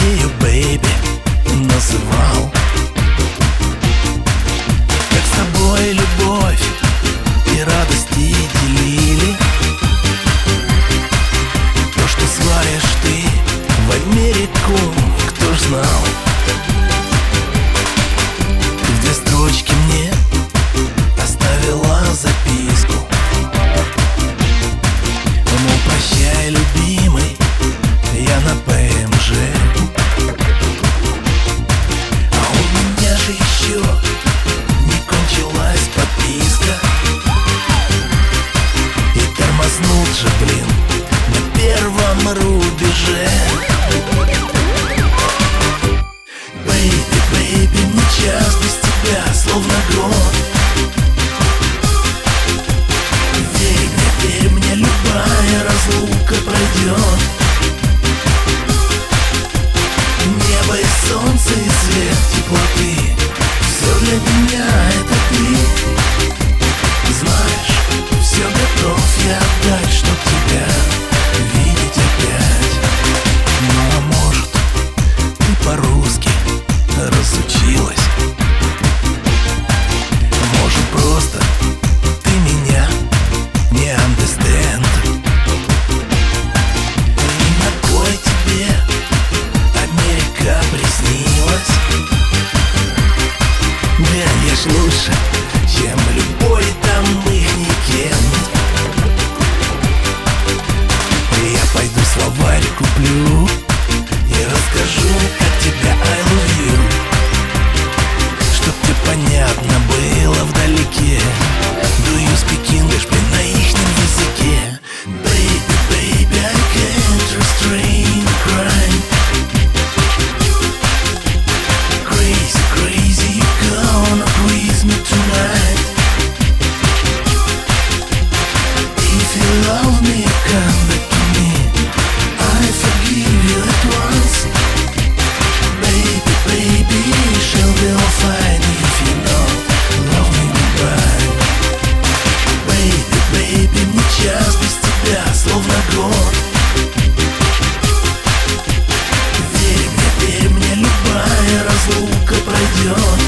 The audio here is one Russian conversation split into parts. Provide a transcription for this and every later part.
ею, бэйби, называл. Как с тобой любовь и радости делили. То, что сваришь ты в Америку, кто ж знал. Ты в 2 строчки мне оставила записку. Мол, прощай, любимый, я на ПМЖ. А у меня же еще не кончилась подписка. И тормознут же, блин, на первом рубеже. Бэйби, бэйби, мне час без тебя словно год. Верь мне, любая разлука пройдет. Небо и солнце и свет теплоты, все для меня это ты. Знаешь, все готов я отдать, чтоб тебя видеть опять. Ну а может, ты по-русски разучилась. Может, просто ты меня не understand. И на кой тебе Америка приснилась? Глядишь лучше, чем любой там ихний Кент. Я пойду словарь куплю и расскажу от тебя I love you, чтоб тебе понятно было вдалеке. Do you speak English, блин, на ихнем языке? Baby, baby, I can't restrain crying. Crazy, crazy, you gonna please me tonight. If you love me, come back to me, I forgive you at once. Baby, baby, shall be all fine if you don't love me goodbye. Baby, baby, мне час без тебя словно год. Верь мне, любая разлука пройдет.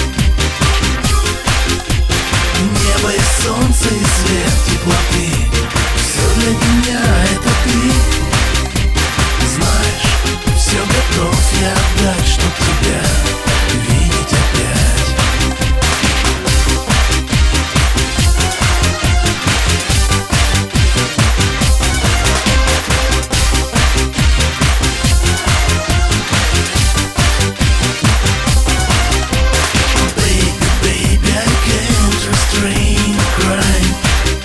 Небо и солнце и свет теплоты, все для меня это ты. Знаешь, все готов я отдать, чтоб тебя видеть опять. Baby, baby, I can't restrain crying.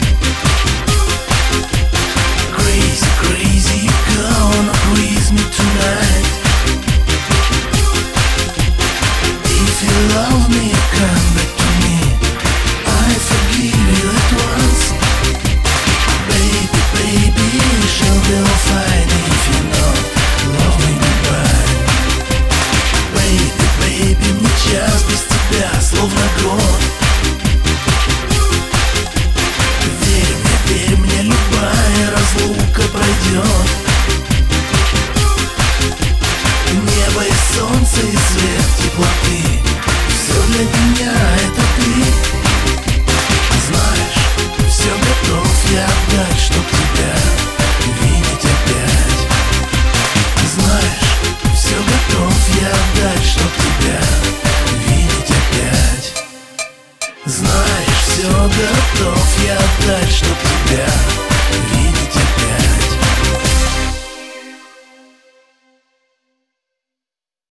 Crazy, crazy, you gonna please me tonight. If you love me, come back to me, I forgive you at once. Baby, baby, shall be all fine if you don't love me goodbye. Baby, baby, мне час без тебя словно год. Верь мне, любая разлука пройдет. Небо и солнце и свет теплоты, все для меня это ты. Знаешь, все готов я отдать, чтоб тебя видеть опять. Знаешь, все готов я отдать, чтоб тебя видеть опять. Знаешь, все готов я отдать, чтоб тебя